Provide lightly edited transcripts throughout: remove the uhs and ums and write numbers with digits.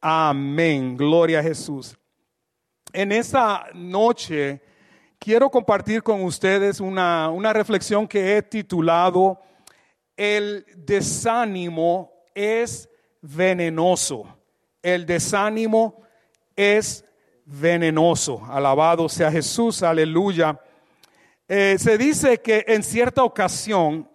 Amén. Gloria a Jesús. En esta noche quiero compartir con ustedes una reflexión que he titulado El desánimo es venenoso. El desánimo es venenoso. Alabado sea Jesús, aleluya. Se dice que en cierta ocasión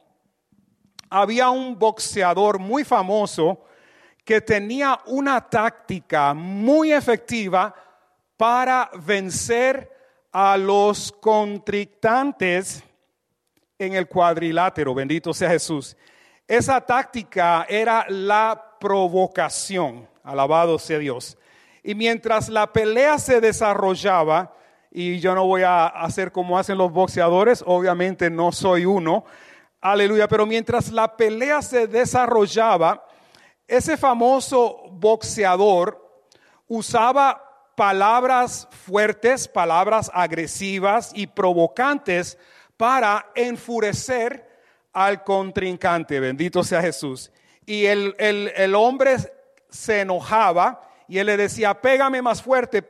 había un boxeador muy famoso que tenía una táctica muy efectiva para vencer a los contrincantes en el cuadrilátero. Bendito sea Jesús. Esa táctica era la provocación. Alabado sea Dios. Y mientras la pelea se desarrollaba, y yo no voy a hacer como hacen los boxeadores, obviamente no soy uno, aleluya, pero mientras la pelea se desarrollaba, ese famoso boxeador usaba palabras fuertes, palabras agresivas y provocantes para enfurecer al contrincante. Bendito sea Jesús. Y el hombre se enojaba y él le decía, pégame más fuerte,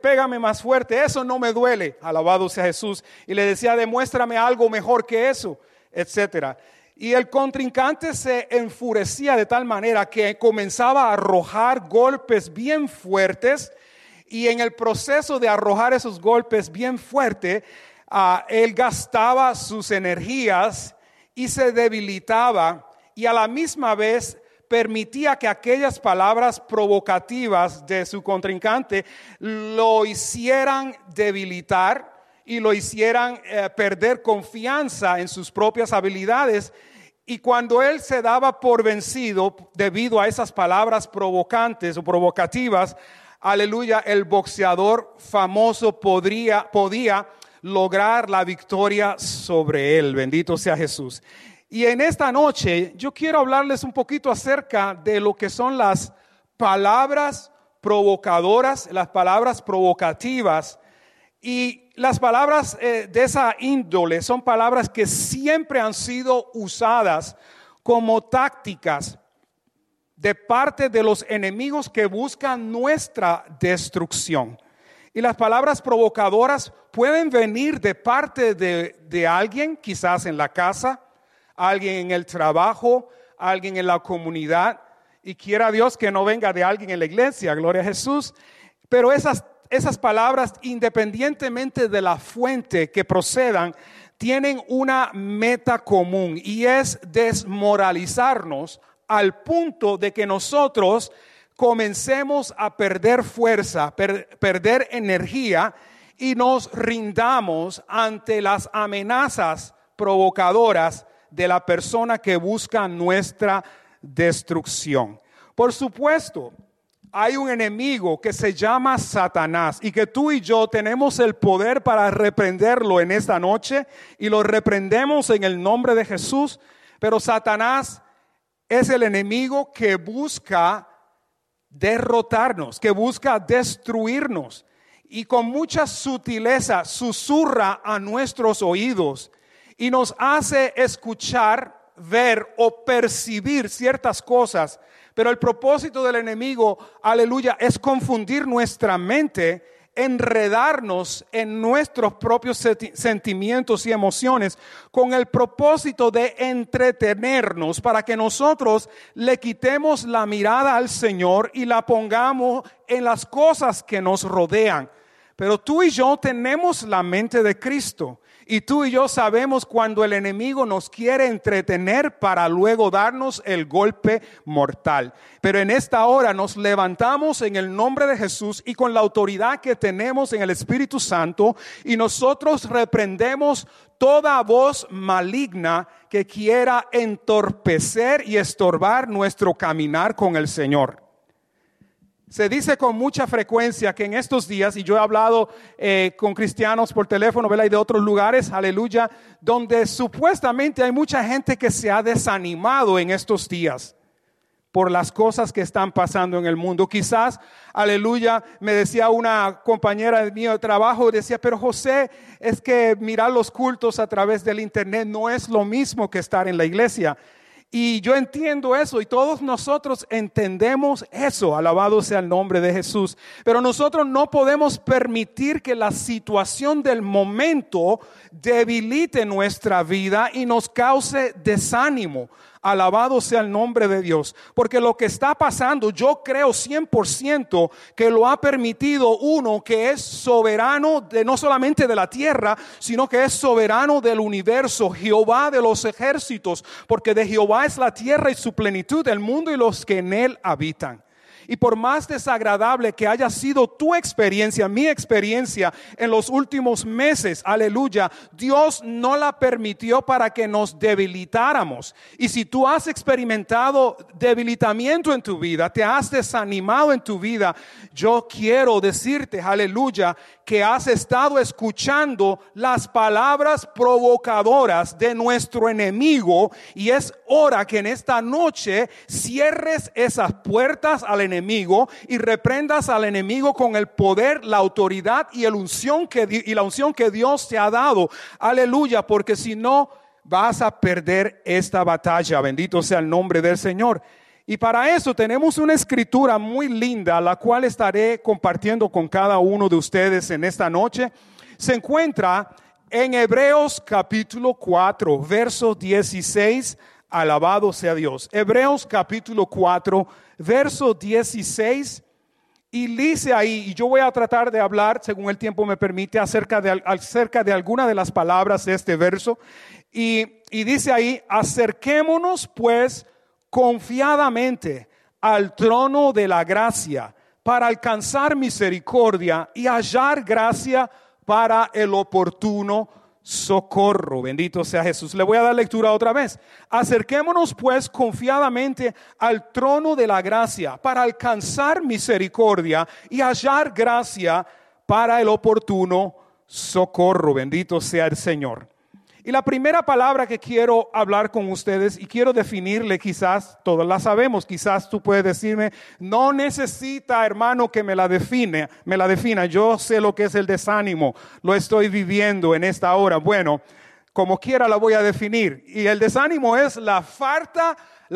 eso no me duele. Alabado sea Jesús. Y le decía, demuéstrame algo mejor que eso, etcétera. Y el contrincante se enfurecía de tal manera que comenzaba a arrojar golpes bien fuertes, y en el proceso de arrojar esos golpes bien fuertes, él gastaba sus energías y se debilitaba, y a la misma vez permitía que aquellas palabras provocativas de su contrincante lo hicieran debilitar y lo hicieran perder confianza en sus propias habilidades. Y cuando él se daba por vencido debido a esas palabras provocantes o provocativas, aleluya, el boxeador famoso podía lograr la victoria sobre él. Bendito sea Jesús. Y en esta noche yo quiero hablarles un poquito acerca de lo que son las palabras provocadoras, las palabras provocativas. Y las palabras de esa índole son palabras que siempre han sido usadas como tácticas de parte de los enemigos que buscan nuestra destrucción. Y las palabras provocadoras pueden venir de parte de alguien, quizás en la casa, alguien en el trabajo, alguien en la comunidad, y quiera Dios que no venga de alguien en la iglesia, gloria a Jesús. Pero esas palabras, independientemente de la fuente que procedan, tienen una meta común, y es desmoralizarnos al punto de que nosotros comencemos a perder fuerza, perder energía, y nos rindamos ante las amenazas provocadoras de la persona que busca nuestra destrucción. Por supuesto, hay un enemigo que se llama Satanás, y que tú y yo tenemos el poder para reprenderlo en esta noche, y lo reprendemos en el nombre de Jesús. Pero Satanás es el enemigo que busca derrotarnos, que busca destruirnos, y con mucha sutileza susurra a nuestros oídos y nos hace escuchar, ver o percibir ciertas cosas. Pero el propósito del enemigo, aleluya, es confundir nuestra mente, enredarnos en nuestros propios sentimientos y emociones, con el propósito de entretenernos, para que nosotros le quitemos la mirada al Señor y la pongamos en las cosas que nos rodean. Pero tú y yo tenemos la mente de Cristo, y tú y yo sabemos cuando el enemigo nos quiere entretener para luego darnos el golpe mortal. Pero en esta hora nos levantamos en el nombre de Jesús y con la autoridad que tenemos en el Espíritu Santo, y nosotros reprendemos toda voz maligna que quiera entorpecer y estorbar nuestro caminar con el Señor. Se dice con mucha frecuencia que en estos días, y yo he hablado con cristianos por teléfono, ¿verdad? Y de otros lugares, aleluya, donde supuestamente hay mucha gente que se ha desanimado en estos días por las cosas que están pasando en el mundo. Quizás, aleluya, me decía una compañera mía de trabajo, decía, pero José, es que mirar los cultos a través del internet no es lo mismo que estar en la iglesia. Y yo entiendo eso y todos nosotros entendemos eso, alabado sea el nombre de Jesús. Pero nosotros no podemos permitir que la situación del momento debilite nuestra vida y nos cause desánimo. Alabado sea el nombre de Dios, porque lo que está pasando, yo creo 100% que lo ha permitido uno que es soberano de no solamente de la tierra, sino que es soberano del universo, Jehová de los ejércitos, porque de Jehová es la tierra y su plenitud, el mundo y los que en él habitan. Y por más desagradable que haya sido tu experiencia, mi experiencia en los últimos meses, aleluya, Dios no la permitió para que nos debilitáramos. Y si tú has experimentado debilitamiento en tu vida, te has desanimado en tu vida, yo quiero decirte, aleluya, que has estado escuchando las palabras provocadoras de nuestro enemigo, y es hora que en esta noche cierres esas puertas al enemigo y reprendas al enemigo con el poder, la autoridad y la unción que Dios te ha dado. Aleluya, porque si no vas a perder esta batalla. Bendito sea el nombre del Señor. Y para eso tenemos una escritura muy linda, la cual estaré compartiendo con cada uno de ustedes en esta noche. Se encuentra en Hebreos capítulo 4, verso 16. Alabado sea Dios. Hebreos capítulo 4, verso 16. Y dice ahí, y yo voy a tratar de hablar, según el tiempo me permite, acerca de alguna de las palabras de este verso. Y dice ahí, acerquémonos pues confiadamente al trono de la gracia para alcanzar misericordia y hallar gracia para el oportuno socorro. Bendito sea Jesús. Le voy a dar lectura otra vez. Acerquémonos pues confiadamente al trono de la gracia para alcanzar misericordia y hallar gracia para el oportuno socorro. Bendito sea el Señor. Y la primera palabra que quiero hablar con ustedes y quiero definirle, quizás todos la sabemos, quizás tú puedes decirme, no necesita, hermano, que me la defina, yo sé lo que es el desánimo, lo estoy viviendo en esta hora. Bueno, como quiera la voy a definir. Y el desánimo es la falta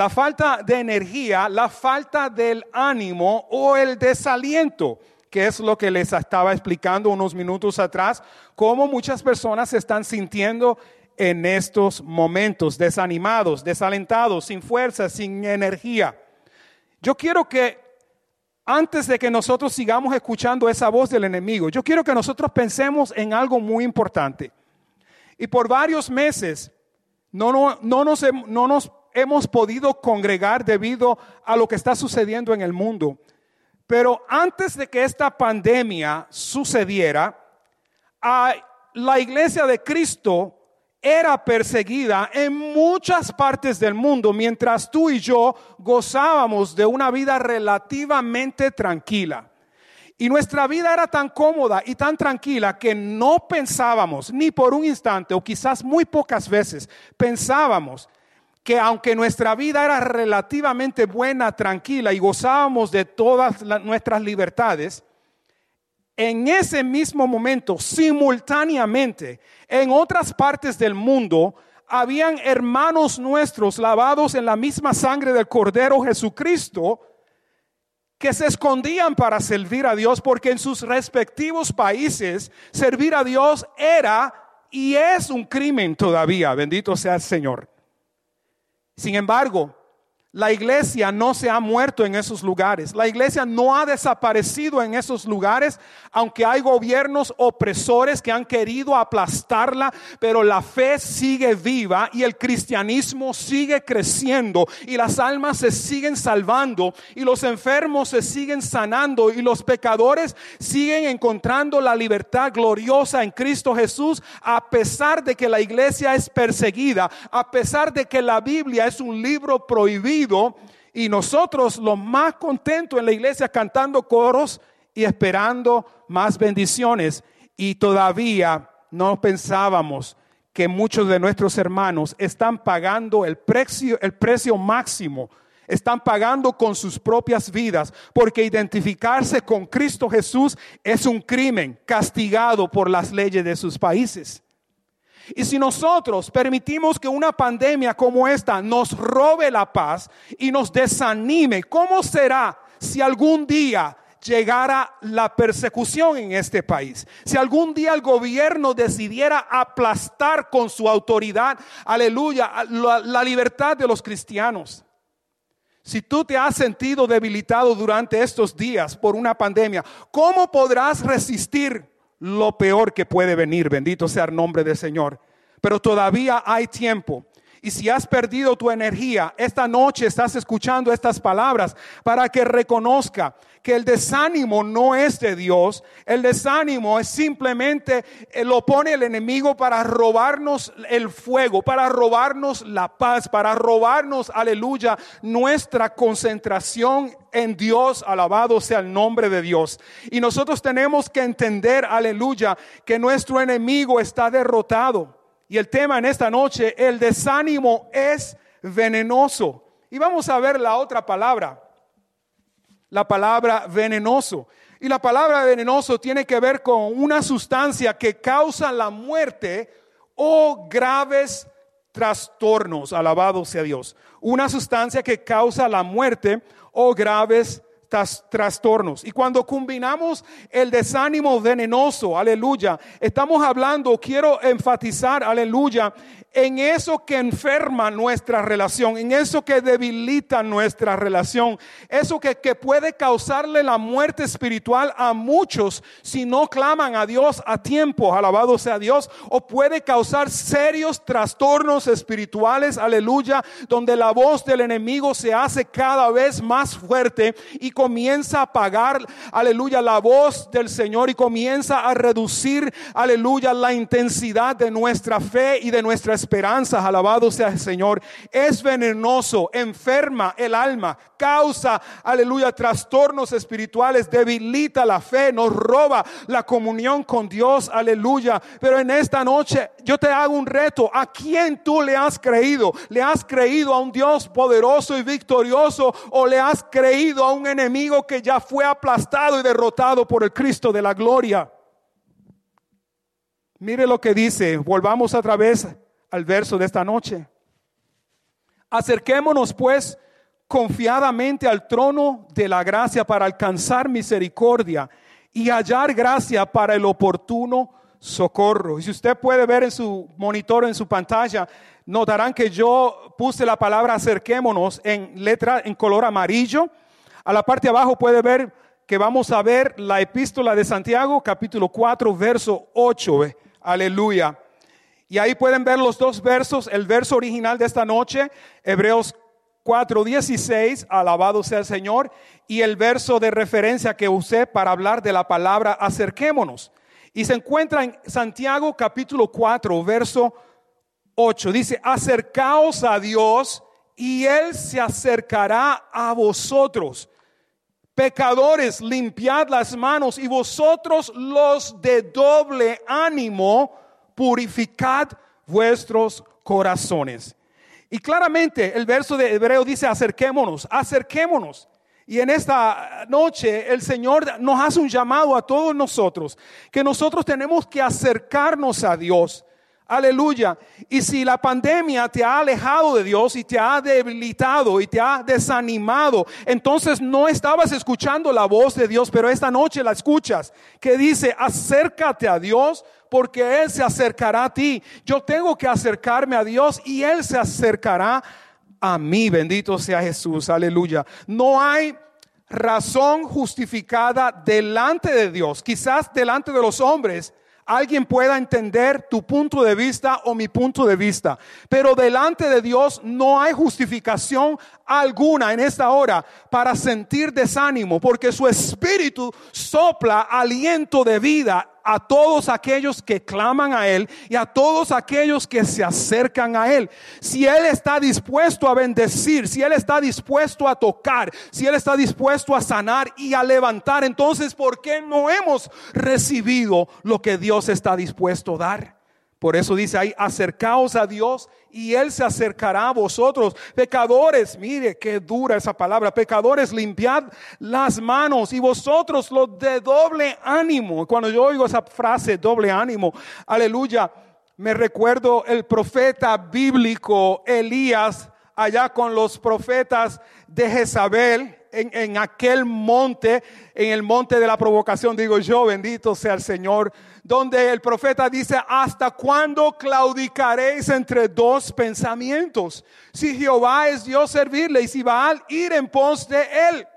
de energía, la falta del ánimo o el desaliento, que es lo que les estaba explicando unos minutos atrás, cómo muchas personas se están sintiendo en estos momentos, desanimados, desalentados, sin fuerza, sin energía. Yo quiero que antes de que nosotros sigamos escuchando esa voz del enemigo, yo quiero que nosotros pensemos en algo muy importante. Y por varios meses no nos hemos podido congregar debido a lo que está sucediendo en el mundo. Pero antes de que esta pandemia sucediera, la iglesia de Cristo era perseguida en muchas partes del mundo, mientras tú y yo gozábamos de una vida relativamente tranquila. Y nuestra vida era tan cómoda y tan tranquila que no pensábamos ni por un instante, o quizás muy pocas veces, pensábamos que aunque nuestra vida era relativamente buena, tranquila y gozábamos de todas nuestras libertades, en ese mismo momento, simultáneamente, en otras partes del mundo, habían hermanos nuestros lavados en la misma sangre del Cordero Jesucristo que se escondían para servir a Dios, porque en sus respectivos países servir a Dios era y es un crimen todavía. Bendito sea el Señor. Sin embargo, la iglesia no se ha muerto en esos lugares. La iglesia no ha desaparecido en esos lugares, aunque hay gobiernos opresores que han querido aplastarla, pero la fe sigue viva y el cristianismo sigue creciendo y las almas se siguen salvando y los enfermos se siguen sanando y los pecadores siguen encontrando la libertad gloriosa en Cristo Jesús, a pesar de que la iglesia es perseguida, a pesar de que la Biblia es un libro prohibido. Y nosotros los más contentos en la iglesia cantando coros y esperando más bendiciones. Y todavía no pensábamos que muchos de nuestros hermanos están pagando el precio máximo. Están pagando con sus propias vidas, porque identificarse con Cristo Jesús es un crimen castigado por las leyes de sus países. Y si nosotros permitimos que una pandemia como esta nos robe la paz y nos desanime, ¿cómo será si algún día llegara la persecución en este país? Si algún día el gobierno decidiera aplastar con su autoridad, aleluya, la libertad de los cristianos. Si tú te has sentido debilitado durante estos días por una pandemia, ¿cómo podrás resistir lo peor que puede venir? Bendito sea el nombre del Señor. Pero todavía hay tiempo. Y si has perdido tu energía, esta noche estás escuchando estas palabras para que reconozca que el desánimo no es de Dios. El desánimo es simplemente, lo pone el enemigo para robarnos el fuego, para robarnos la paz, para robarnos, aleluya, nuestra concentración en Dios. Alabado sea el nombre de Dios. Y nosotros tenemos que entender, aleluya, que nuestro enemigo está derrotado. Y el tema en esta noche, el desánimo es venenoso. Y vamos a ver la otra palabra, la palabra venenoso. Y la palabra venenoso tiene que ver con una sustancia que causa la muerte o graves trastornos. Alabado sea Dios. Una sustancia que causa la muerte o graves trastornos. Y cuando combinamos el desánimo venenoso, aleluya, estamos hablando, quiero enfatizar, aleluya, en eso que enferma nuestra relación, en eso que debilita nuestra relación, eso que puede causarle la muerte espiritual a muchos si no claman a Dios a tiempo, alabado sea Dios, o puede causar serios trastornos espirituales, aleluya, donde la voz del enemigo se hace cada vez más fuerte y comienza a apagar, aleluya, la voz del Señor y comienza a reducir, aleluya, la intensidad de nuestra fe y de nuestra esperanza. Alabado sea el Señor. Es venenoso, enferma el alma, causa, aleluya, trastornos espirituales, debilita la fe, nos roba la comunión con Dios, aleluya. Pero en esta noche yo te hago un reto. ¿A quién tú le has creído? ¿Le has creído a un Dios poderoso y victorioso o le has creído a un enemigo que ya fue aplastado y derrotado por el Cristo de la gloria? Mire lo que dice. Volvamos otra vez al verso de esta noche. Acerquémonos pues confiadamente al trono de la gracia para alcanzar misericordia y hallar gracia para el oportuno socorro. Y si usted puede ver en su monitor, en su pantalla, notarán que yo puse la palabra acerquémonos en letra en color amarillo. A la parte de abajo puede ver que vamos a ver la epístola de Santiago, capítulo 4, verso 8. Aleluya. Y ahí pueden ver los dos versos, el verso original de esta noche, Hebreos 4:16, alabado sea el Señor, y el verso de referencia que usé para hablar de la palabra acerquémonos. Y se encuentra en Santiago capítulo 4, verso 8. Dice, acercaos a Dios y Él se acercará a vosotros. Pecadores, limpiad las manos, y vosotros los de doble ánimo, purificad vuestros corazones. Y claramente el verso de Hebreo dice acerquémonos, acerquémonos. Y en esta noche el Señor nos hace un llamado a todos nosotros, que nosotros tenemos que acercarnos a Dios. Aleluya. Y si la pandemia te ha alejado de Dios y te ha debilitado y te ha desanimado, entonces no estabas escuchando la voz de Dios, pero esta noche la escuchas, que dice acércate a Dios porque Él se acercará a ti. Yo tengo que acercarme a Dios y Él se acercará a mí. Bendito sea Jesús. Aleluya. No hay razón justificada delante de Dios. Quizás delante de los hombres alguien pueda entender tu punto de vista o mi punto de vista, pero delante de Dios no hay justificación alguna en esta hora para sentir desánimo, porque su espíritu sopla aliento de vida a todos aquellos que claman a Él y a todos aquellos que se acercan a Él. Si Él está dispuesto a bendecir, si Él está dispuesto a tocar, si Él está dispuesto a sanar y a levantar, entonces ¿por qué no hemos recibido lo que Dios está dispuesto a dar? Por eso dice ahí, acercaos a Dios y Él se acercará a vosotros. Pecadores, mire qué dura esa palabra, pecadores, limpiad las manos, y vosotros los de doble ánimo. Cuando yo oigo esa frase, doble ánimo, aleluya, Me recuerdo el profeta bíblico Elías allá con los profetas de Jezabel en aquel monte, en el monte de la provocación, digo yo, bendito sea el Señor, donde el profeta dice: ¿hasta cuándo claudicaréis entre dos pensamientos? Si Jehová es Dios, servirle, y si Baal, ir en pos de él.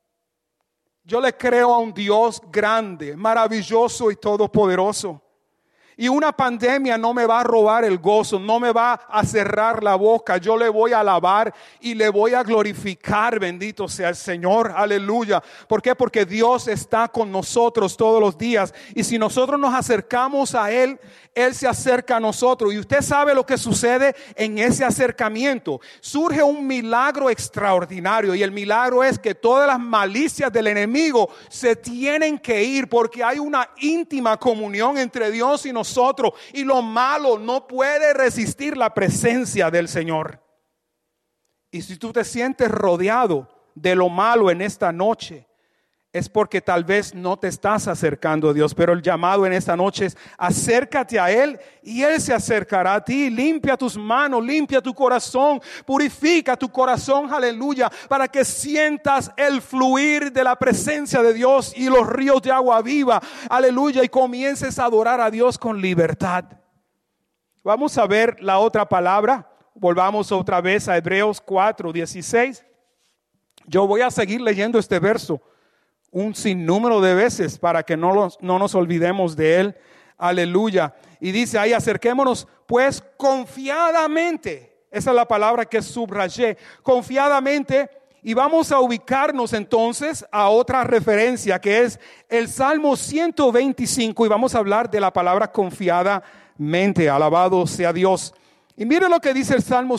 Yo le creo a un Dios grande, maravilloso y todopoderoso. Y una pandemia no me va a robar el gozo, no me va a cerrar la boca. Yo le voy a alabar y le voy a glorificar, bendito sea el Señor, aleluya. ¿Por qué? Porque Dios está con nosotros todos los días. Y si nosotros nos acercamos a Él, Él se acerca a nosotros. Y usted sabe lo que sucede en ese acercamiento. Surge un milagro extraordinario. Y el milagro es que todas las malicias del enemigo se tienen que ir, porque hay una íntima comunión entre Dios y nosotros. Y lo malo no puede resistir la presencia del Señor. Y si tú te sientes rodeado de lo malo en esta noche, es porque tal vez no te estás acercando a Dios. Pero el llamado en esta noche es: acércate a Él y Él se acercará a ti. Limpia tus manos, limpia tu corazón, purifica tu corazón, aleluya, para que sientas el fluir de la presencia de Dios y los ríos de agua viva, aleluya, y comiences a adorar a Dios con libertad. Vamos a ver la otra palabra. Volvamos otra vez a Hebreos 4:16. Yo voy a seguir leyendo este verso un sinnúmero de veces para que no nos olvidemos de él, aleluya. Y dice ahí: acerquémonos pues confiadamente. Esa es la palabra que subrayé, confiadamente. Y vamos a ubicarnos entonces a otra referencia, que es el Salmo 125, y vamos a hablar de la palabra confiadamente. Alabado sea Dios. Y mire lo que dice el Salmo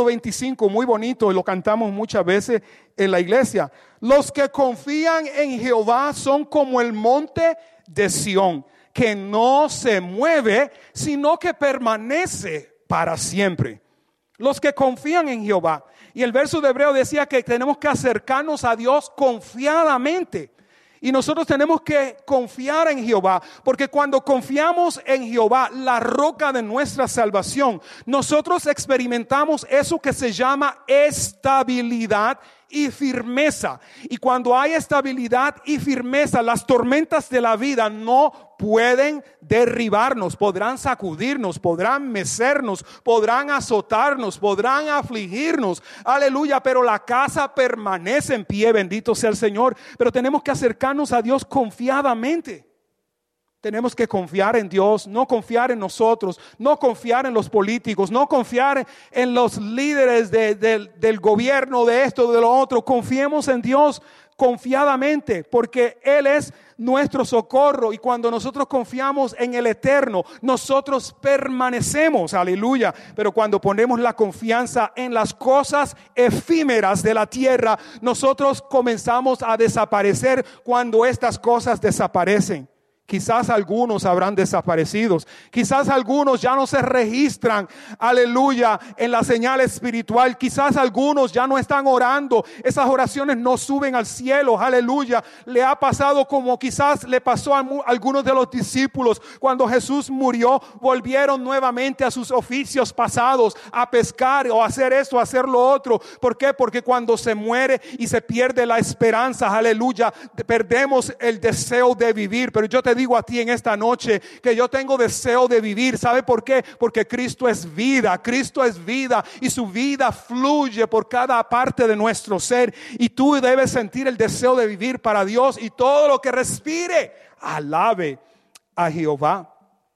125, muy bonito, y lo cantamos muchas veces en la iglesia. Los que confían en Jehová son como el monte de Sión, que no se mueve, sino que permanece para siempre. Los que confían en Jehová. Y el verso de Hebreo decía que tenemos que acercarnos a Dios confiadamente. Y nosotros tenemos que confiar en Jehová, porque cuando confiamos en Jehová, la roca de nuestra salvación, nosotros experimentamos eso que se llama estabilidad y firmeza. Y cuando hay estabilidad y firmeza, las tormentas de la vida no pueden derribarnos. Podrán sacudirnos, podrán mecernos, podrán azotarnos, podrán afligirnos, aleluya, pero la casa permanece en pie, bendito sea el Señor. Pero tenemos que acercarnos a Dios confiadamente. Tenemos que confiar en Dios, no confiar en nosotros, no confiar en los políticos, no confiar en los líderes del gobierno, de esto, de lo otro. Confiemos en Dios confiadamente, porque Él es nuestro socorro. Y cuando nosotros confiamos en el Eterno, nosotros permanecemos, aleluya. Pero cuando ponemos la confianza en las cosas efímeras de la tierra, nosotros comenzamos a desaparecer cuando estas cosas desaparecen. Quizás algunos habrán desaparecido. Quizás algunos ya no se registran, aleluya, en la señal espiritual. Quizás algunos ya no están orando. Esas oraciones no suben al cielo, aleluya. Le ha pasado como quizás le pasó a algunos de los discípulos. Cuando Jesús murió, volvieron nuevamente a sus oficios pasados, a pescar o a hacer esto, a hacer lo otro. ¿Por qué? Porque cuando se muere y se pierde la esperanza, aleluya, perdemos el deseo de vivir. Pero yo te digo a ti en esta noche que yo tengo deseo de vivir. ¿Sabe por qué? Porque Cristo es vida. Cristo es vida y su vida fluye por cada parte de nuestro ser. Y tú debes sentir el deseo de vivir para Dios, y todo lo que respire alabe a Jehová.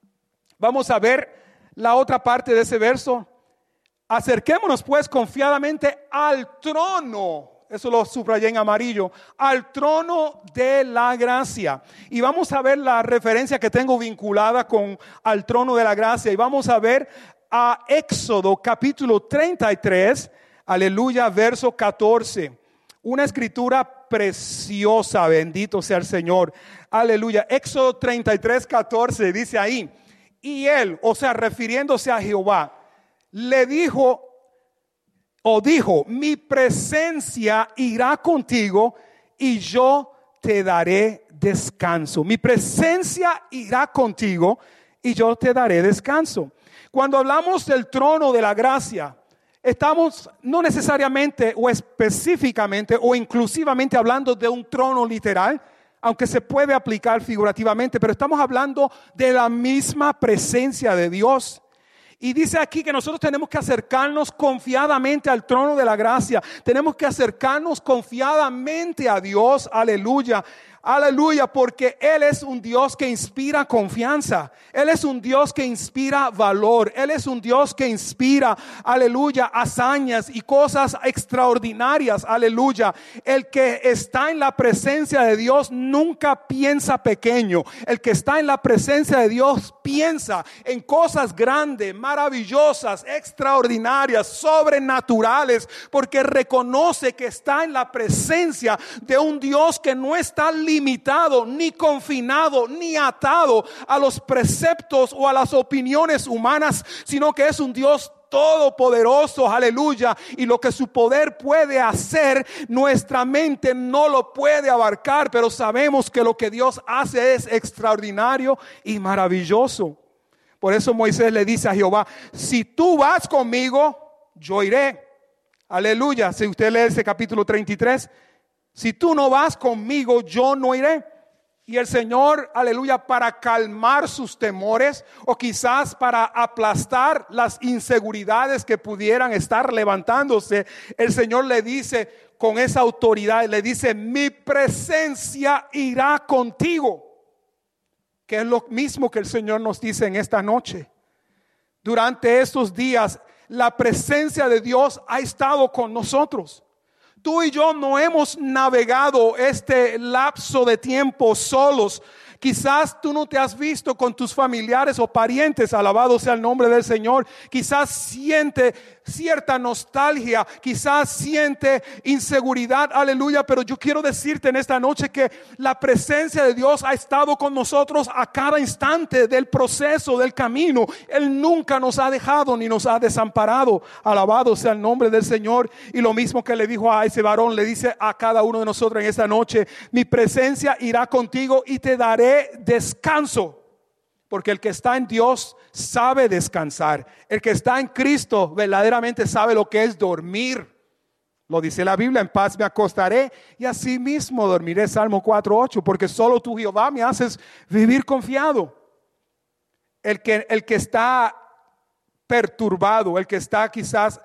Vamos a ver la otra parte de ese verso. Acerquémonos pues confiadamente al trono. Eso lo subrayé en amarillo. Al trono de la gracia. Y vamos a ver la referencia que tengo vinculada con al trono de la gracia. Y vamos a ver a Éxodo capítulo 33. Aleluya, verso 14. Una escritura preciosa, bendito sea el Señor. Aleluya. Éxodo 33, 14 dice ahí. Y él, o sea, refiriéndose a Jehová, le dijo, o dijo: mi presencia irá contigo y yo te daré descanso. Mi presencia irá contigo y yo te daré descanso. Cuando hablamos del trono de la gracia, estamos no necesariamente o específicamente o inclusivamente hablando de un trono literal, aunque se puede aplicar figurativamente, pero estamos hablando de la misma presencia de Dios. Y dice aquí que nosotros tenemos que acercarnos confiadamente al trono de la gracia. Tenemos que acercarnos confiadamente a Dios. Aleluya. Aleluya, porque Él es un Dios que inspira confianza. Él es un Dios que inspira valor. Él es un Dios que inspira, aleluya, hazañas y cosas extraordinarias. Aleluya. El que está en la presencia de Dios nunca piensa pequeño. El que está en la presencia de Dios piensa en cosas grandes, maravillosas, extraordinarias, sobrenaturales, porque reconoce que está en la presencia de un Dios que no está limitado, ni confinado, ni atado a los preceptos o a las opiniones humanas, sino que es un Dios todopoderoso, aleluya, y lo que su poder puede hacer, nuestra mente no lo puede abarcar, pero sabemos que lo que Dios hace es extraordinario y maravilloso. Por eso Moisés le dice a Jehová: si tú vas conmigo, yo iré. Aleluya. Si usted lee ese capítulo 33, si tú no vas conmigo, yo no iré. Y el Señor, aleluya, para calmar sus temores o quizás para aplastar las inseguridades que pudieran estar levantándose, el Señor le dice con esa autoridad, le dice: mi presencia irá contigo. Que es lo mismo que el Señor nos dice en esta noche. Durante estos días, la presencia de Dios ha estado con nosotros. Tú y yo no hemos navegado este lapso de tiempo solos. Quizás tú no te has visto con tus familiares o parientes, alabado sea el nombre del Señor. Quizás siente cierta nostalgia, quizás siente inseguridad, aleluya. Pero yo quiero decirte en esta noche que la presencia de Dios ha estado con nosotros a cada instante del proceso, del camino. Él nunca nos ha dejado ni nos ha desamparado, alabado sea el nombre del Señor. Y lo mismo que le dijo a ese varón, le dice a cada uno de nosotros en esta noche: mi presencia irá contigo y te daré descanso. Porque el que está en Dios sabe descansar. El que está en Cristo verdaderamente sabe lo que es dormir. Lo dice la Biblia: en paz me acostaré y así mismo dormiré. Salmo 4:8. Porque solo tú, Jehová, me haces vivir confiado. El que está perturbado, el que está quizás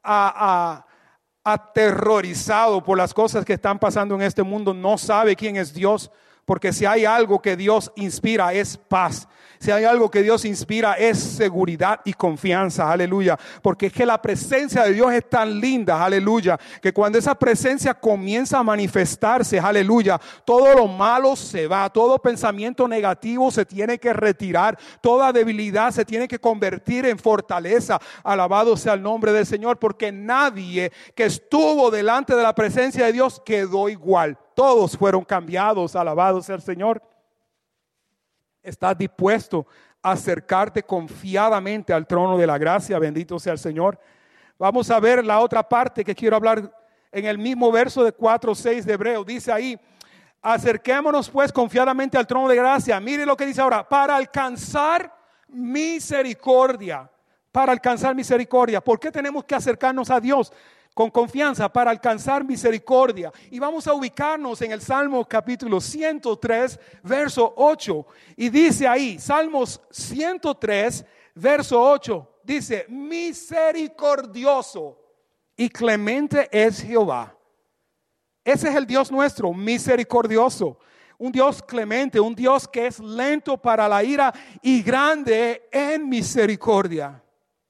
aterrorizado por las cosas que están pasando en este mundo, no sabe quién es Dios. Porque si hay algo que Dios inspira es paz. Si hay algo que Dios inspira es seguridad y confianza, aleluya. Porque es que la presencia de Dios es tan linda, aleluya, que cuando esa presencia comienza a manifestarse, aleluya, todo lo malo se va, todo pensamiento negativo se tiene que retirar, toda debilidad se tiene que convertir en fortaleza. Alabado sea el nombre del Señor, porque nadie que estuvo delante de la presencia de Dios quedó igual. Todos fueron cambiados, alabado sea el Señor. ¿Estás dispuesto a acercarte confiadamente al trono de la gracia? Bendito sea el Señor. Vamos a ver la otra parte que quiero hablar en el mismo verso de 4:6 de Hebreo. Dice ahí: acerquémonos pues confiadamente al trono de gracia. Mire lo que dice ahora: para alcanzar misericordia. Para alcanzar misericordia. ¿Por qué tenemos que acercarnos a Dios? Con confianza, para alcanzar misericordia. Y vamos a ubicarnos en el Salmo capítulo 103, verso 8. Y dice ahí, Salmos 103, verso 8. Dice: misericordioso y clemente es Jehová. Ese es el Dios nuestro, misericordioso. Un Dios clemente, un Dios que es lento para la ira y grande en misericordia.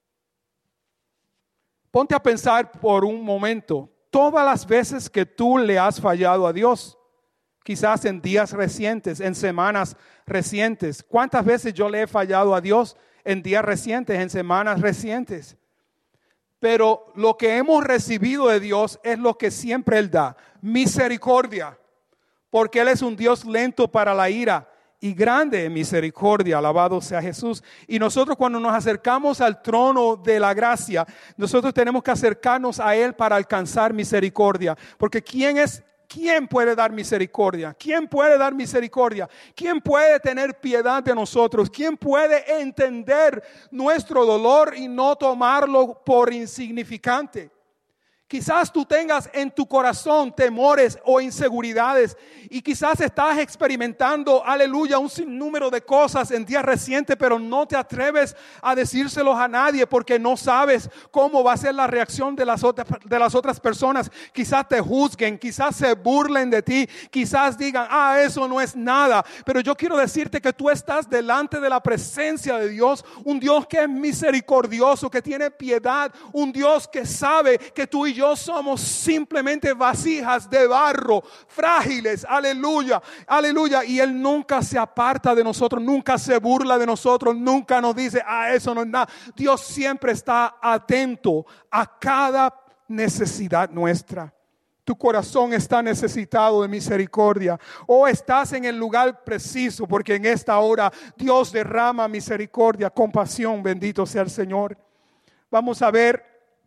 Ponte a pensar por un momento, todas las veces que tú le has fallado a Dios, quizás en días recientes, en semanas recientes. ¿Cuántas veces yo le he fallado a Dios en días recientes, en semanas recientes? Pero lo que hemos recibido de Dios es lo que siempre Él da: misericordia, porque Él es un Dios lento para la ira y grande en misericordia, alabado sea Jesús. Y nosotros, cuando nos acercamos al trono de la gracia, nosotros tenemos que acercarnos a Él para alcanzar misericordia. Porque ¿quién es ¿quién puede dar misericordia? ¿Quién puede dar misericordia? ¿Quién puede tener piedad de nosotros? ¿Quién puede entender nuestro dolor y no tomarlo por insignificante? Quizás tú tengas en tu corazón temores o inseguridades y quizás estás experimentando, aleluya, un sinnúmero de cosas en días recientes, pero no te atreves a decírselos a nadie porque no sabes cómo va a ser la reacción de las otras personas. Quizás te juzguen, quizás se burlen de ti, quizás digan, eso no es nada. Pero yo quiero decirte que tú estás delante de la presencia de Dios, un Dios que es misericordioso, que tiene piedad, un Dios que sabe que tú y yo somos simplemente vasijas de barro, frágiles, aleluya, aleluya, y Él nunca se aparta de nosotros, nunca se burla de nosotros, nunca nos dice, eso no es nada. Dios siempre está atento a cada necesidad nuestra. Tu corazón está necesitado de misericordia o estás en el lugar preciso, porque en esta hora Dios derrama misericordia, compasión, bendito sea el Señor. Vamos a ver,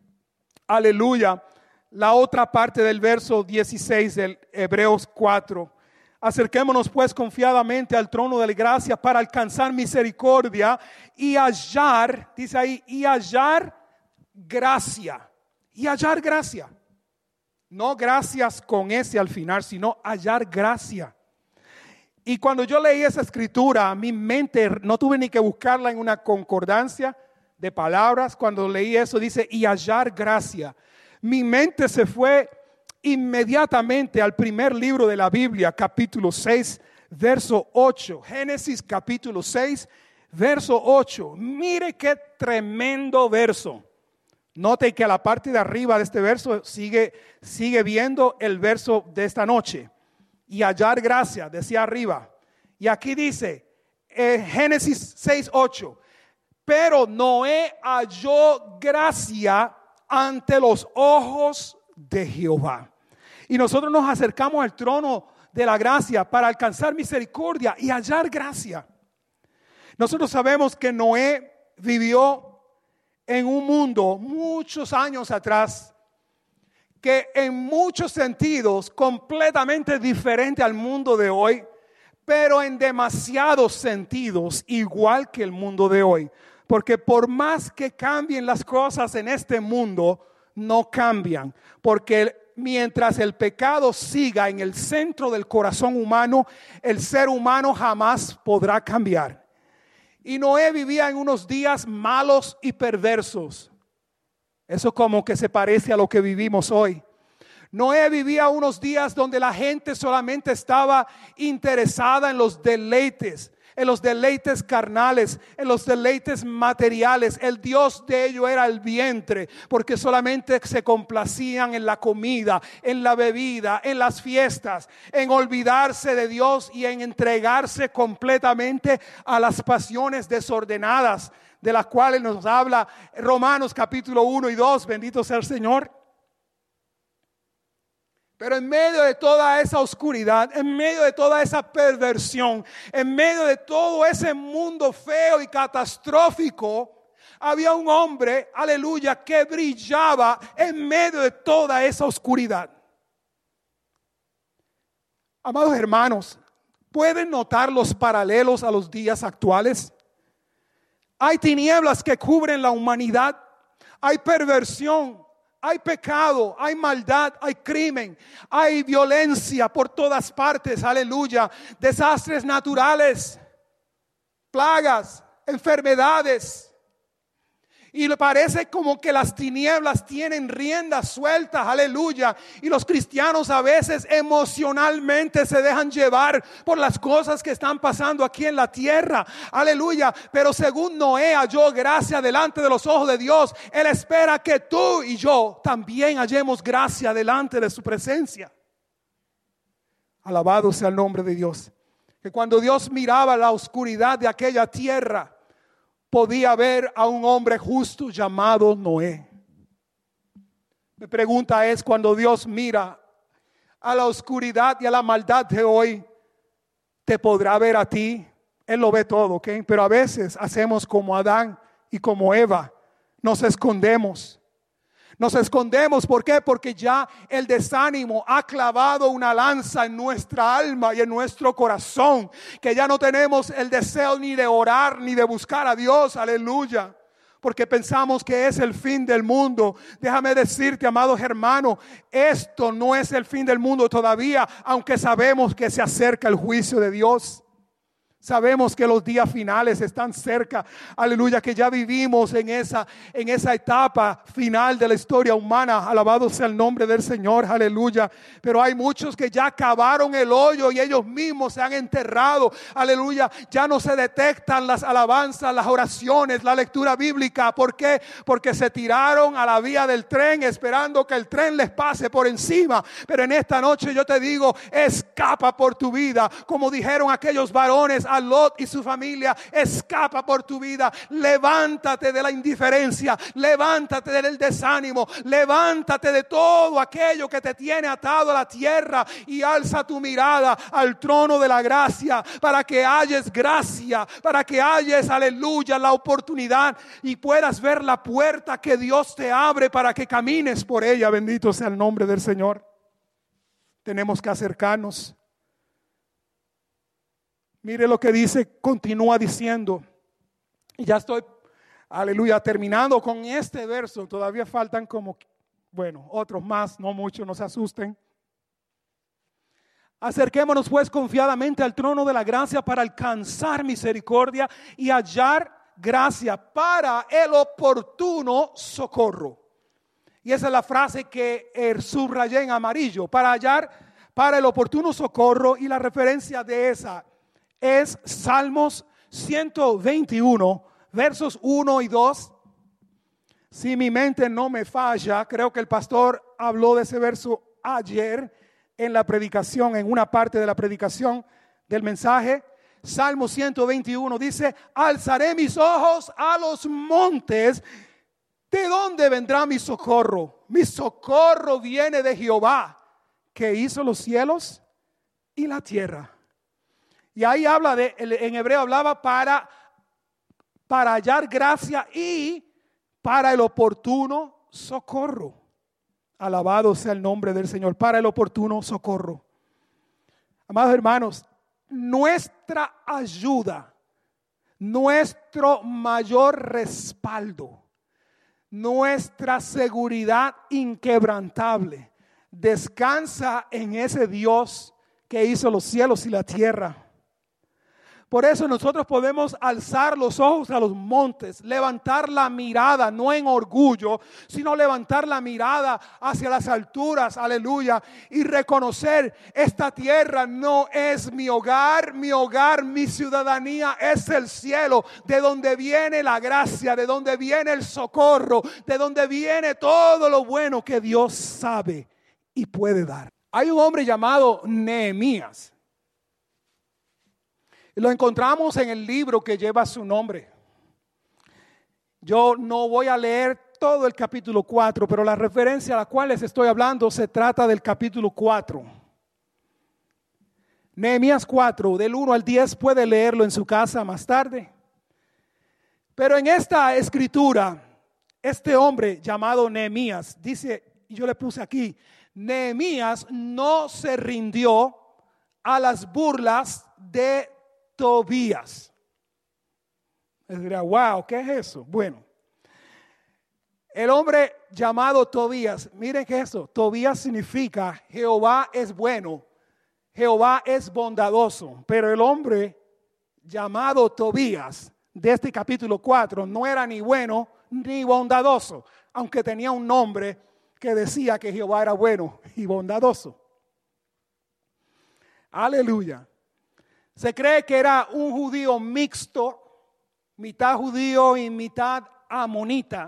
aleluya, la otra parte del verso 16 del Hebreos 4. Acerquémonos pues confiadamente al trono de la gracia para alcanzar misericordia y hallar, dice ahí, y hallar gracia. Y hallar gracia. No gracias con ese al final, sino hallar gracia. Y cuando yo leí esa escritura, mi mente, no tuve ni que buscarla en una concordancia de palabras. Cuando leí eso dice, y hallar gracia. Mi mente se fue inmediatamente al primer libro de la Biblia, capítulo 6, verso 8. Génesis capítulo 6, verso 8. Mire qué tremendo verso. Note que a la parte de arriba de este verso sigue viendo el verso de esta noche. Y hallar gracia, decía arriba. Y aquí dice, Génesis 6, 8. Pero Noé halló gracia ante los ojos de Jehová. Y nosotros nos acercamos al trono de la gracia para alcanzar misericordia y hallar gracia. Nosotros sabemos que Noé vivió en un mundo muchos años atrás que en muchos sentidos completamente diferente al mundo de hoy, pero en demasiados sentidos igual que el mundo de hoy. Porque por más que cambien las cosas en este mundo, no cambian. Porque mientras el pecado siga en el centro del corazón humano, el ser humano jamás podrá cambiar. Y Noé vivía en unos días malos y perversos. Eso como que se parece a lo que vivimos hoy. Noé vivía unos días donde la gente solamente estaba interesada en los deleites carnales, en los deleites materiales. El Dios de ellos era el vientre, porque solamente se complacían en la comida, en la bebida, en las fiestas, en olvidarse de Dios y en entregarse completamente a las pasiones desordenadas, de las cuales nos habla Romanos capítulo 1 y 2, bendito sea el Señor. Pero en medio de toda esa oscuridad, en medio de toda esa perversión, en medio de todo ese mundo feo y catastrófico, había un hombre, aleluya, que brillaba en medio de toda esa oscuridad. Amados hermanos, ¿pueden notar los paralelos a los días actuales? Hay tinieblas que cubren la humanidad, hay perversión, hay pecado, hay maldad, hay crimen, hay violencia por todas partes, aleluya, desastres naturales, plagas, enfermedades. Y le parece como que las tinieblas tienen riendas sueltas, aleluya. Y los cristianos a veces emocionalmente se dejan llevar por las cosas que están pasando aquí en la tierra, aleluya. Pero según Noé halló gracia delante de los ojos de Dios, Él espera que tú y yo también hallemos gracia delante de su presencia. Alabado sea el nombre de Dios. Que cuando Dios miraba la oscuridad de aquella tierra, podía ver a un hombre justo llamado Noé. Mi pregunta es, cuando Dios mira a la oscuridad y a la maldad de hoy, ¿te podrá ver a ti? Él lo ve todo, ¿ok? Pero a veces hacemos como Adán y como Eva, nos escondemos. Nos escondemos, ¿por qué? Porque ya el desánimo ha clavado una lanza en nuestra alma y en nuestro corazón, que ya no tenemos el deseo ni de orar ni de buscar a Dios, aleluya, porque pensamos que es el fin del mundo. Déjame decirte, amados hermanos, esto no es el fin del mundo todavía, aunque sabemos que se acerca el juicio de Dios. Sabemos que los días finales están cerca, aleluya, que ya vivimos en esa etapa final de la historia humana, alabado sea el nombre del Señor, aleluya. Pero hay muchos que ya cavaron el hoyo y ellos mismos se han enterrado, aleluya. Ya no se detectan las alabanzas, las oraciones, la lectura bíblica. ¿Por qué? Porque se tiraron a la vía del tren esperando que el tren les pase por encima. Pero en esta noche yo te digo, escapa por tu vida, como dijeron aquellos varones a Lot y su familia, escapa por tu vida, levántate de la indiferencia, levántate del desánimo, levántate de todo aquello que te tiene atado a la tierra y alza tu mirada al trono de la gracia para que halles gracia, para que halles, aleluya, la oportunidad y puedas ver la puerta que Dios te abre para que camines por ella. Bendito sea el nombre del Señor. Tenemos que acercarnos. Mire lo que dice, continúa diciendo. Y ya estoy, aleluya, terminando con este verso. Todavía faltan otros más, no muchos, no se asusten. Acerquémonos pues confiadamente al trono de la gracia para alcanzar misericordia y hallar gracia para el oportuno socorro. Y esa es la frase que subrayé en amarillo, para hallar para el oportuno socorro, y la referencia de esa es Salmos 121, versos 1 y 2. Si mi mente no me falla, creo que el pastor habló de ese verso ayer en la predicación, en una parte de la predicación del mensaje. Salmo 121 dice: alzaré mis ojos a los montes. ¿De dónde vendrá mi socorro? Mi socorro viene de Jehová, que hizo los cielos y la tierra. Y ahí habla en hebreo hablaba para hallar gracia y para el oportuno socorro. Alabado sea el nombre del Señor, para el oportuno socorro. Amados hermanos, nuestra ayuda, nuestro mayor respaldo, nuestra seguridad inquebrantable descansa en ese Dios que hizo los cielos y la tierra. Por eso nosotros podemos alzar los ojos a los montes, levantar la mirada, no en orgullo, sino levantar la mirada hacia las alturas, aleluya, y reconocer: esta tierra no es mi hogar, mi ciudadanía es el cielo, de donde viene la gracia, de donde viene el socorro, de donde viene todo lo bueno que Dios sabe y puede dar. Hay un hombre llamado Nehemías. Lo encontramos en el libro que lleva su nombre. Yo no voy a leer todo el capítulo 4, pero la referencia a la cual les estoy hablando se trata del capítulo 4. Nehemías 4, del 1 al 10, puede leerlo en su casa más tarde. Pero en esta escritura, este hombre llamado Nehemías, dice, y yo le puse aquí, Nehemías no se rindió a las burlas de Tobías. Les dirá: wow, ¿qué es eso? Bueno, el hombre llamado Tobías, miren qué es eso. Tobías significa Jehová es bueno, Jehová es bondadoso. Pero el hombre llamado Tobías de este capítulo 4 no era ni bueno ni bondadoso, aunque tenía un nombre que decía que Jehová era bueno y bondadoso. Aleluya. Se cree que era un judío mixto, mitad judío y mitad amonita.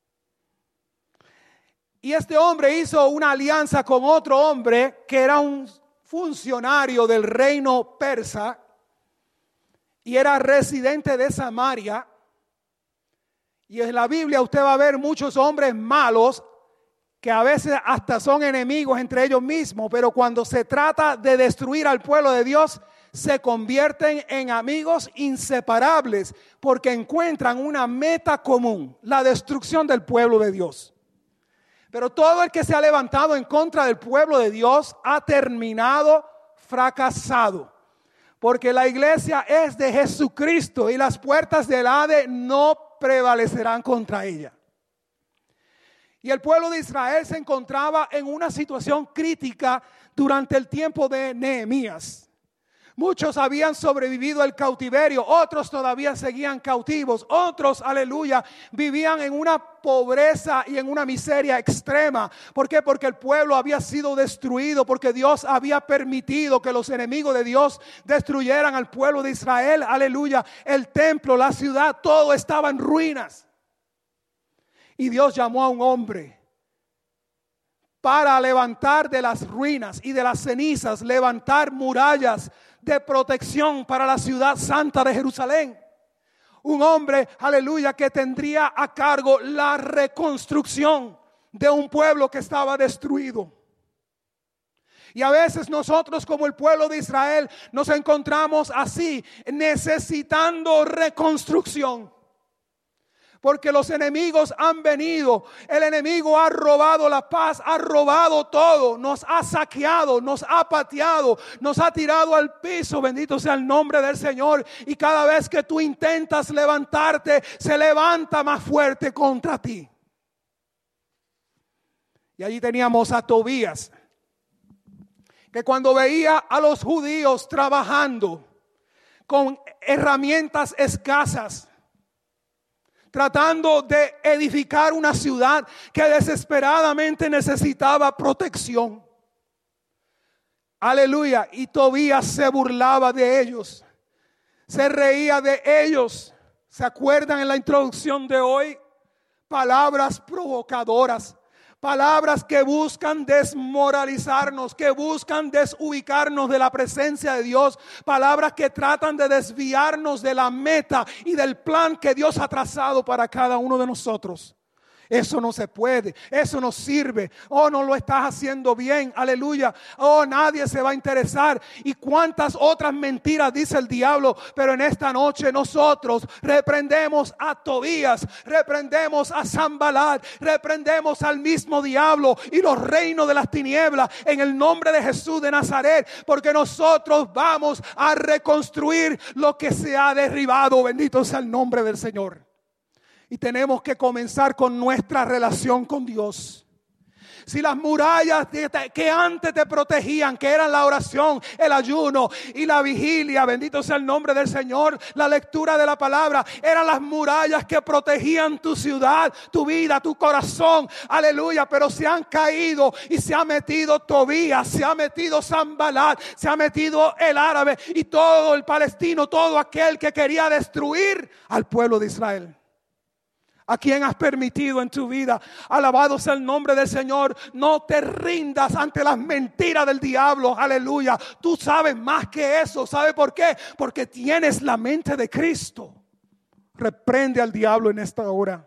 Y este hombre hizo una alianza con otro hombre que era un funcionario del reino persa y era residente de Samaria. Y en la Biblia usted va a ver muchos hombres malos que a veces hasta son enemigos entre ellos mismos, pero cuando se trata de destruir al pueblo de Dios, se convierten en amigos inseparables porque encuentran una meta común: la destrucción del pueblo de Dios. Pero todo el que se ha levantado en contra del pueblo de Dios ha terminado fracasado. Porque la iglesia es de Jesucristo y las puertas del Hades no prevalecerán contra ella. Y el pueblo de Israel se encontraba en una situación crítica durante el tiempo de Nehemías. Muchos habían sobrevivido al cautiverio, otros todavía seguían cautivos, otros, aleluya, vivían en una pobreza y en una miseria extrema. ¿Por qué? Porque el pueblo había sido destruido, porque Dios había permitido que los enemigos de Dios destruyeran al pueblo de Israel, aleluya. El templo, la ciudad, todo estaba en ruinas. Y Dios llamó a un hombre para levantar de las ruinas y de las cenizas, levantar murallas de protección para la ciudad santa de Jerusalén. Un hombre, aleluya, que tendría a cargo la reconstrucción de un pueblo que estaba destruido. Y a veces nosotros, como el pueblo de Israel, nos encontramos así, necesitando reconstrucción. Porque los enemigos han venido, el enemigo ha robado la paz, ha robado todo, nos ha saqueado, nos ha pateado, nos ha tirado al piso, bendito sea el nombre del Señor. Y cada vez que tú intentas levantarte, se levanta más fuerte contra ti. Y allí teníamos a Tobías, que cuando veía a los judíos trabajando con herramientas escasas, tratando de edificar una ciudad que desesperadamente necesitaba protección. Aleluya. Y Tobías se burlaba de ellos. Se reía de ellos. ¿Se acuerdan en la introducción de hoy? Palabras provocadoras. Palabras que buscan desmoralizarnos, que buscan desubicarnos de la presencia de Dios. Palabras que tratan de desviarnos de la meta y del plan que Dios ha trazado para cada uno de nosotros. Eso no se puede, eso no sirve. Oh, no lo estás haciendo bien, aleluya. Oh, nadie se va a interesar. Y cuántas otras mentiras dice el diablo. Pero en esta noche nosotros reprendemos a Tobías, reprendemos a Sanbalat, reprendemos al mismo diablo y los reinos de las tinieblas en el nombre de Jesús de Nazaret. Porque nosotros vamos a reconstruir lo que se ha derribado. Bendito sea el nombre del Señor. Y tenemos que comenzar con nuestra relación con Dios. Si las murallas que antes te protegían, que eran la oración, el ayuno y la vigilia, bendito sea el nombre del Señor, la lectura de la palabra, eran las murallas que protegían tu ciudad, tu vida, tu corazón, aleluya. Pero se han caído y se ha metido Tobías, se ha metido Sanbalat, se ha metido el árabe y todo el palestino, todo aquel que quería destruir al pueblo de Israel. ¿A quién has permitido en tu vida? Alabado sea el nombre del Señor. No te rindas ante las mentiras del diablo. Aleluya. Tú sabes más que eso. ¿Sabe por qué? Porque tienes la mente de Cristo. Reprende al diablo en esta hora.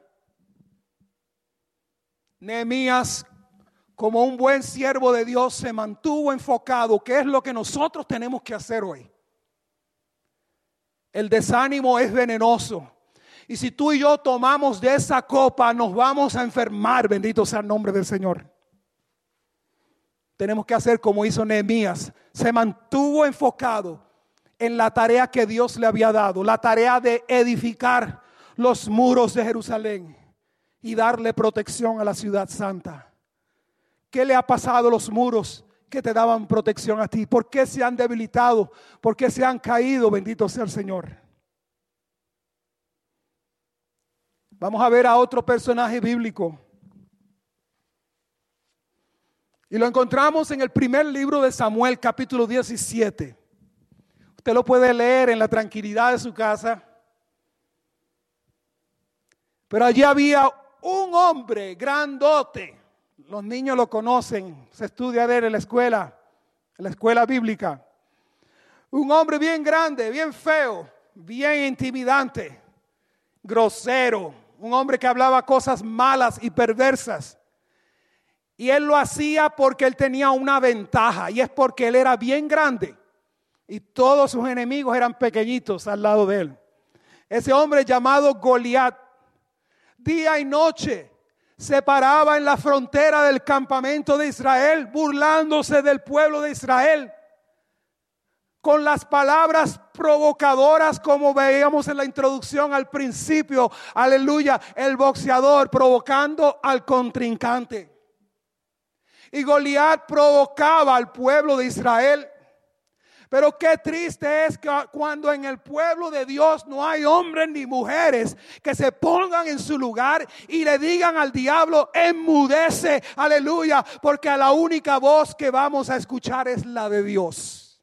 Nehemías, como un buen siervo de Dios, se mantuvo enfocado. ¿Qué es lo que nosotros tenemos que hacer hoy? El desánimo es venenoso. Y si tú y yo tomamos de esa copa, nos vamos a enfermar. Bendito sea el nombre del Señor. Tenemos que hacer como hizo Nehemías. Se mantuvo enfocado en la tarea que Dios le había dado. La tarea de edificar los muros de Jerusalén y darle protección a la ciudad santa. ¿Qué le ha pasado a los muros que te daban protección a ti? ¿Por qué se han debilitado? ¿Por qué se han caído? Bendito sea el Señor. Vamos a ver a otro personaje bíblico. Y lo encontramos en el primer libro de Samuel, capítulo 17. Usted lo puede leer en la tranquilidad de su casa. Pero allí había un hombre grandote. Los niños lo conocen, se estudia de él en la escuela bíblica. Un hombre bien grande, bien feo, bien intimidante, grosero. Un hombre que hablaba cosas malas y perversas. Y él lo hacía porque él tenía una ventaja. Y es porque él era bien grande. Y todos sus enemigos eran pequeñitos al lado de él. Ese hombre llamado Goliat, día y noche, se paraba en la frontera del campamento de Israel, burlándose del pueblo de Israel, con las palabras provocadoras, como veíamos en la introducción al principio. Aleluya, el boxeador provocando al contrincante. Y Goliat provocaba al pueblo de Israel. Pero qué triste es que cuando en el pueblo de Dios no hay hombres ni mujeres que se pongan en su lugar y le digan al diablo: enmudece, aleluya, porque la única voz que vamos a escuchar es la de Dios.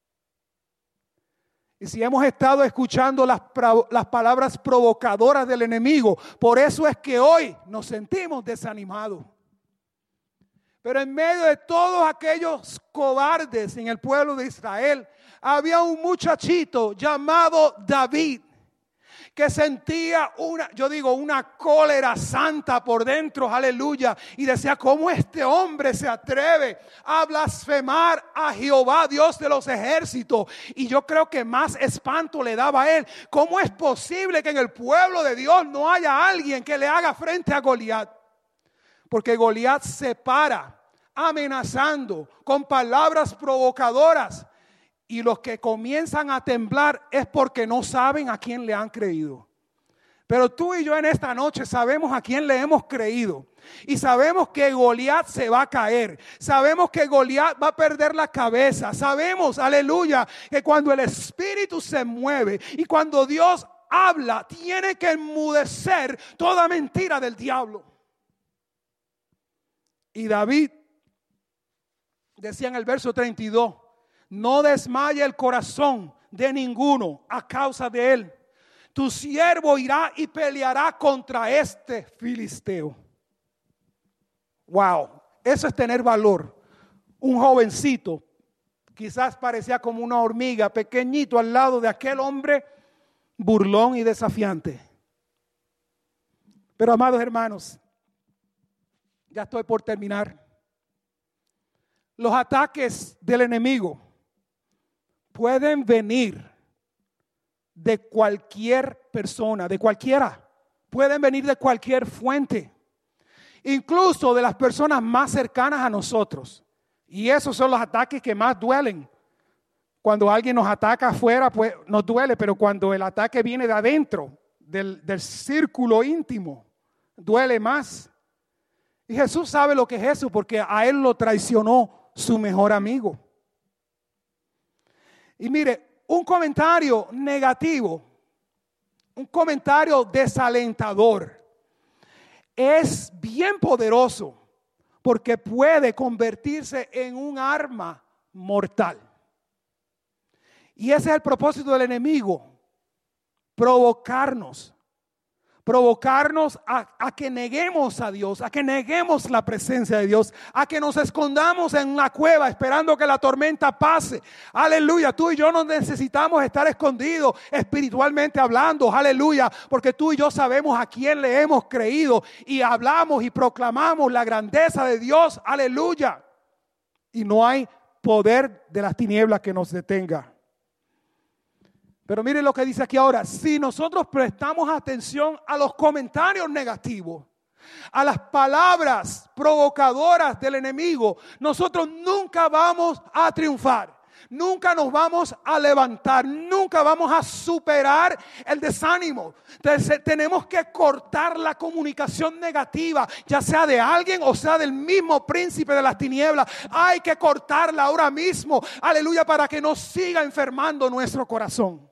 Y si hemos estado escuchando las palabras provocadoras del enemigo, por eso es que hoy nos sentimos desanimados. Pero en medio de todos aquellos cobardes en el pueblo de Israel, había un muchachito llamado David, que sentía una cólera santa por dentro, aleluya, y decía: ¿cómo este hombre se atreve a blasfemar a Jehová, Dios de los ejércitos? Y yo creo que más espanto le daba a él: ¿cómo es posible que en el pueblo de Dios no haya alguien que le haga frente a Goliat? Porque Goliat se para amenazando con palabras provocadoras, y los que comienzan a temblar es porque no saben a quién le han creído. Pero tú y yo en esta noche sabemos a quién le hemos creído, y sabemos que Goliat se va a caer, sabemos que Goliat va a perder la cabeza, sabemos, aleluya, que cuando el Espíritu se mueve y cuando Dios habla, tiene que enmudecer toda mentira del diablo. Y David decía en el verso 32: no desmaye el corazón de ninguno a causa de él. Tu siervo irá y peleará contra este filisteo. Wow, eso es tener valor. Un jovencito, quizás parecía como una hormiga, pequeñito al lado de aquel hombre burlón y desafiante. Pero amados hermanos, ya estoy por terminar. Los ataques del enemigo pueden venir de cualquier persona, de cualquiera. Pueden venir de cualquier fuente, incluso de las personas más cercanas a nosotros. Y esos son los ataques que más duelen. Cuando alguien nos ataca afuera, pues nos duele, pero cuando el ataque viene de adentro, del círculo íntimo, duele más. Y Jesús sabe lo que es eso, porque a él lo traicionó su mejor amigo. Y mire, un comentario negativo, un comentario desalentador, es bien poderoso, porque puede convertirse en un arma mortal. Y ese es el propósito del enemigo: provocarnos a que neguemos a Dios, a que neguemos la presencia de Dios, a que nos escondamos en una cueva esperando que la tormenta pase. Aleluya, tú y yo no necesitamos estar escondidos espiritualmente hablando, aleluya, porque tú y yo sabemos a quién le hemos creído y hablamos y proclamamos la grandeza de Dios, aleluya. Y no hay poder de las tinieblas que nos detenga. Pero miren lo que dice aquí ahora: si nosotros prestamos atención a los comentarios negativos, a las palabras provocadoras del enemigo, nosotros nunca vamos a triunfar, nunca nos vamos a levantar, nunca vamos a superar el desánimo. Entonces tenemos que cortar la comunicación negativa, ya sea de alguien o sea del mismo príncipe de las tinieblas. Hay que cortarla ahora mismo, aleluya, para que no siga enfermando nuestro corazón.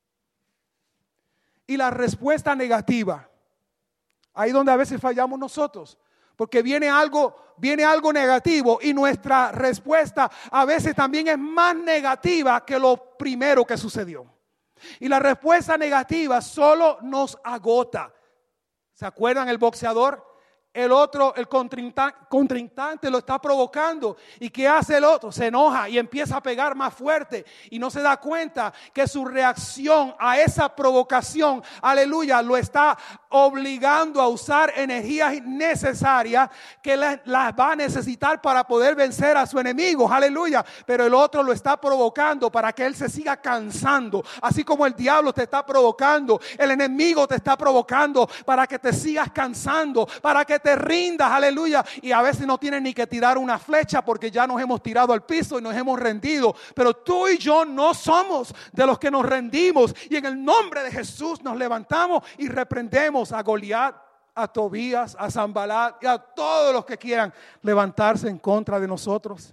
Y la respuesta negativa, ahí donde a veces fallamos nosotros, porque viene algo negativo y nuestra respuesta a veces también es más negativa que lo primero que sucedió. Y la respuesta negativa solo nos agota. ¿Se acuerdan el boxeador? El contrincante lo está provocando. ¿Y qué hace el otro? Se enoja y empieza a pegar más fuerte. Y no se da cuenta que su reacción a esa provocación, aleluya, lo está obligando a usar energías necesarias que las va a necesitar para poder vencer a su enemigo, aleluya. Pero el otro lo está provocando para que él se siga cansando. Así como el diablo te está provocando, el enemigo te está provocando para que te sigas cansando, para que te te rindas, aleluya. Y a veces no tienes ni que tirar una flecha porque ya nos hemos tirado al piso y nos hemos rendido. Pero tú y yo no somos de los que nos rendimos. Y en el nombre de Jesús nos levantamos y reprendemos a Goliat, a Tobías, a Sanbalat y a todos los que quieran levantarse en contra de nosotros.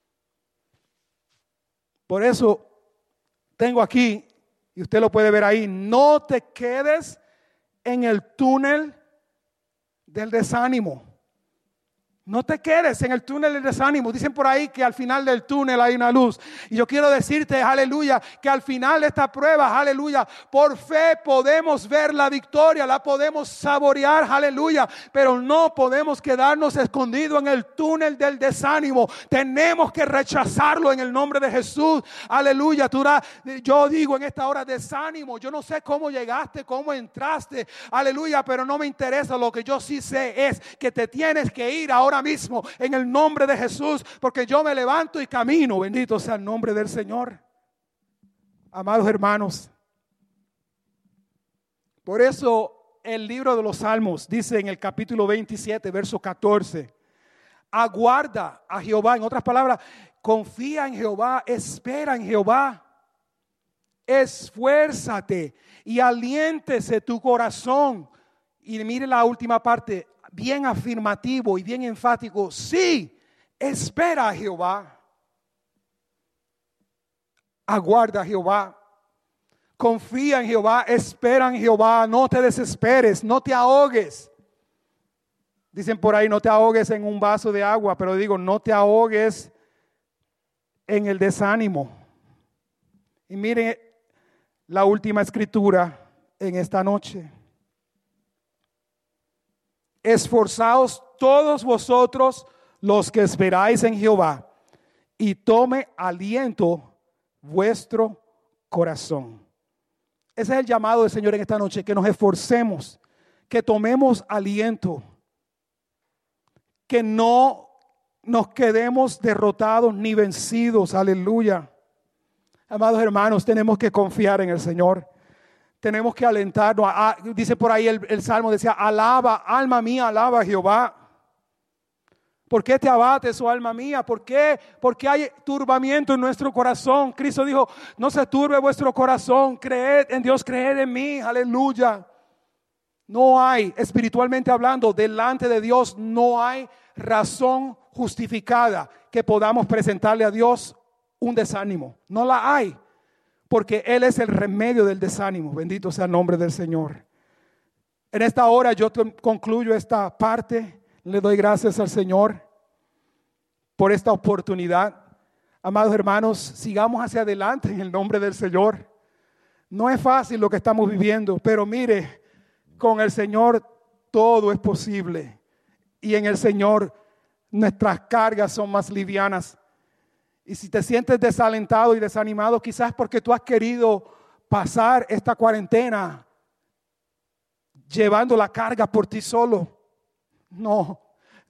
Por eso tengo aquí, y usted lo puede ver ahí, no te quedes en el túnel del desánimo. No te quedes en el túnel del desánimo. Dicen por ahí que al final del túnel hay una luz. Y yo quiero decirte, aleluya, que al final de esta prueba, aleluya, por fe podemos ver la victoria, la podemos saborear, aleluya. Pero no podemos quedarnos escondidos en el túnel del desánimo. Tenemos que rechazarlo en el nombre de Jesús, aleluya. Yo digo en esta hora desánimo. Yo no sé cómo llegaste, cómo entraste, aleluya, pero no me interesa. Lo que yo sí sé es que te tienes que ir ahora mismo en el nombre de Jesús, porque yo me levanto y camino. Bendito sea el nombre del Señor. Amados hermanos, por eso el libro de los Salmos dice en el capítulo 27 verso 14: aguarda a Jehová. En otras palabras, confía en Jehová, espera en Jehová, esfuérzate y aliéntese tu corazón. Y mire la última parte, bien afirmativo y bien enfático: sí, espera a Jehová, aguarda a Jehová, confía en Jehová, espera en Jehová, no te desesperes, no te ahogues. Dicen por ahí, no te ahogues en un vaso de agua, pero digo, no te ahogues en el desánimo. Y miren la última escritura en esta noche: esforzaos todos vosotros los que esperáis en Jehová, y tome aliento vuestro corazón. Ese es el llamado del Señor en esta noche, que nos esforcemos, que tomemos aliento, que no nos quedemos derrotados ni vencidos. Aleluya. Amados hermanos, tenemos que confiar en el Señor. Tenemos que alentarnos. Dice por ahí el Salmo, decía: alaba, alma mía, alaba a Jehová. ¿Por qué te abates, oh alma mía? ¿Por qué? Porque hay turbamiento en nuestro corazón. Cristo dijo: no se turbe vuestro corazón, creed en Dios, creed en mí. Aleluya. No hay, espiritualmente hablando, delante de Dios no hay razón justificada que podamos presentarle a Dios un desánimo. No la hay. Porque Él es el remedio del desánimo. Bendito sea el nombre del Señor. En esta hora yo concluyo esta parte. Le doy gracias al Señor por esta oportunidad. Amados hermanos, sigamos hacia adelante en el nombre del Señor. No es fácil lo que estamos viviendo, pero mire, con el Señor todo es posible. Y en el Señor nuestras cargas son más livianas. Y si te sientes desalentado y desanimado, quizás porque tú has querido pasar esta cuarentena llevando la carga por ti solo. No,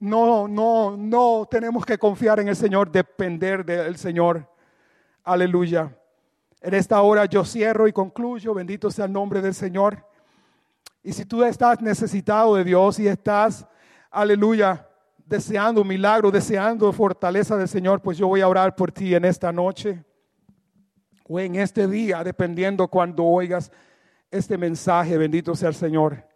tenemos que confiar en el Señor, depender del Señor. Aleluya. En esta hora yo cierro y concluyo. Bendito sea el nombre del Señor. Y si tú estás necesitado de Dios y estás, aleluya, deseando un milagro, deseando fortaleza del Señor, pues yo voy a orar por ti en esta noche o en este día, dependiendo cuando oigas este mensaje. Bendito sea el Señor.